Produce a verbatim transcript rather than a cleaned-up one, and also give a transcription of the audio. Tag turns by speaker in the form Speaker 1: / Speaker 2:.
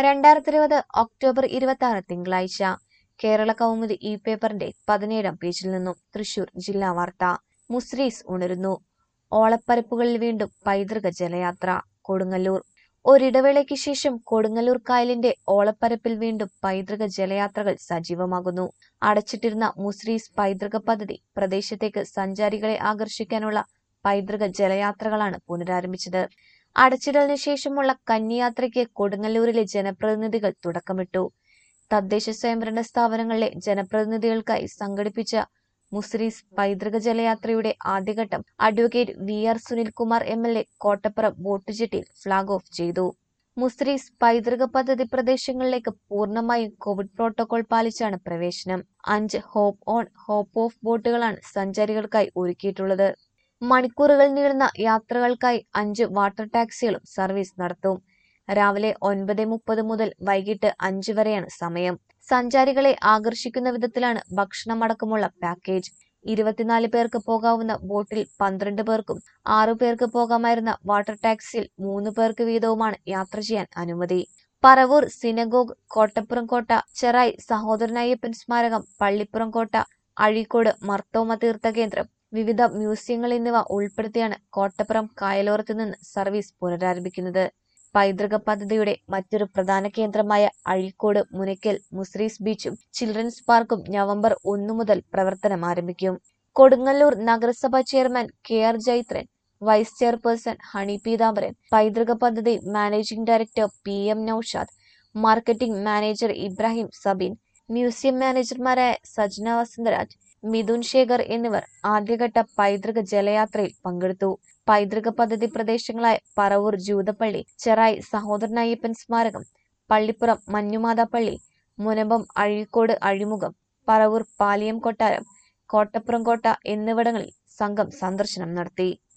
Speaker 1: രണ്ടായിരത്തി ഇരുപത് ഒക്ടോബർ ഇരുപത്തി ആറ് തിങ്കളാഴ്ച കേരള കൗമുദി ഇ പേപ്പറിന്റെ പതിനേഴാം പേജിൽ നിന്നും തൃശൂർ ജില്ലാ വാർത്ത. മുസ്രീസ് ഉണരുന്നു. ഓളപ്പരപ്പുകളിൽ വീണ്ടും പൈതൃക ജലയാത്ര. കൊടുങ്ങല്ലൂർ. ഒരിടവേളയ്ക്ക് ശേഷം കൊടുങ്ങല്ലൂർ കായലിന്റെ ഓളപ്പരപ്പിൽ വീണ്ടും പൈതൃക ജലയാത്രകൾ സജീവമാകുന്നു. അടച്ചിട്ടിരുന്ന മുസ്രീസ് പൈതൃക പദ്ധതി പ്രദേശത്തേക്ക് സഞ്ചാരികളെ ആകർഷിക്കാനുള്ള പൈതൃക ജലയാത്രകളാണ് പുനരാരംഭിച്ചത്. അടച്ചിടലിന് ശേഷമുള്ള കന്നിയാത്രയ്ക്ക് കൊടുങ്ങല്ലൂരിലെ ജനപ്രതിനിധികൾ തുടക്കമിട്ടു. തദ്ദേശ സ്വയംഭരണ സ്ഥാപനങ്ങളിലെ ജനപ്രതിനിധികൾക്കായി സംഘടിപ്പിച്ച മുസ്രീസ് പൈതൃക ജലയാത്രയുടെ ആദ്യഘട്ടം advocate V R Sunilkumar M L A Kottappuram ബോട്ടുജെട്ടിയിൽ ഫ്ളാഗ് ഓഫ് ചെയ്തു. മുസ്രീസ് പൈതൃക പദ്ധതി പ്രദേശങ്ങളിലേക്ക് പൂർണ്ണമായും കോവിഡ് പ്രോട്ടോകോൾ പാലിച്ചാണ് പ്രവേശനം. അഞ്ച് ഹോപ്പ് ഓൺ ഹോപ്പ് ഓഫ് ബോട്ടുകളാണ് സഞ്ചാരികൾക്കായി ഒരുക്കിയിട്ടുള്ളത്. മണിക്കൂറുകൾ നീളുന്ന യാത്രകൾക്കായി അഞ്ച് വാട്ടർ ടാക്സികളും സർവീസ് നടത്തും. രാവിലെ ഒൻപത് മുപ്പത് മുതൽ വൈകിട്ട് അഞ്ച് വരെയാണ് സമയം. സഞ്ചാരികളെ ആകർഷിക്കുന്ന വിധത്തിലാണ് ഭക്ഷണമടക്കമുള്ള പാക്കേജ്. ഇരുപത്തിനാല് പേർക്ക് പോകാവുന്ന ബോട്ടിൽ പന്ത്രണ്ട് പേർക്കും ആറു പേർക്ക് പോകാമായിരുന്ന വാട്ടർ ടാക്സിയിൽ മൂന്ന് പേർക്ക് വീതവുമാണ് യാത്ര ചെയ്യാൻ അനുമതി. പറവൂർ സിനഗോഗ്, കോട്ടപ്പുറം കോട്ട, ചെറായി സഹോദരനയ്യപ്പൻ സ്മാരകം, പള്ളിപ്പുറം കോട്ട, അഴീക്കോട് മർത്തോമ തീർത്ഥകേന്ദ്രം, വിവിധ മ്യൂസിയങ്ങൾ എന്നിവ ഉൾപ്പെടുത്തിയാണ് കോട്ടപ്പുറം കായലോരത്ത് നിന്ന് സർവീസ് പുനരാരംഭിക്കുന്നത്. പൈതൃക പദ്ധതിയുടെ മറ്റൊരു പ്രധാന കേന്ദ്രമായ അഴീക്കോട് മുനയ്ക്കൽ മുസ്രീസ് ബീച്ചും ചിൽഡ്രൻസ് പാർക്കും നവംബർ ഒന്ന് മുതൽ പ്രവർത്തനം ആരംഭിക്കും. കൊടുങ്ങല്ലൂർ നഗരസഭ chairman K R Jaithran, vice chairperson Honey Peethambaran, പൈതൃക പദ്ധതി managing director P M Noushad, marketing manager Ibrahim Sabeen, museum മാനേജർമാരായ സജ്ന വസന്തരാജ്, മിഥുൻ ശേഖർ എന്നിവർ ആദ്യഘട്ട പൈതൃക ജലയാത്രയിൽ പങ്കെടുത്തു. പൈതൃക പദ്ധതി പ്രദേശങ്ങളായ പറവൂർ ജൂതപ്പള്ളി, ചെറായി സഹോദരനയ്യപ്പൻ സ്മാരകം, പള്ളിപ്പുറം മഞ്ഞുമാതാ പള്ളി, മുനമ്പം അഴീക്കോട് അഴിമുഖം, പറവൂർ പാലിയം കൊട്ടാരം, കോട്ടപ്പുറം കോട്ട എന്നിവിടങ്ങളിൽ സംഘം സന്ദർശനം നടത്തി.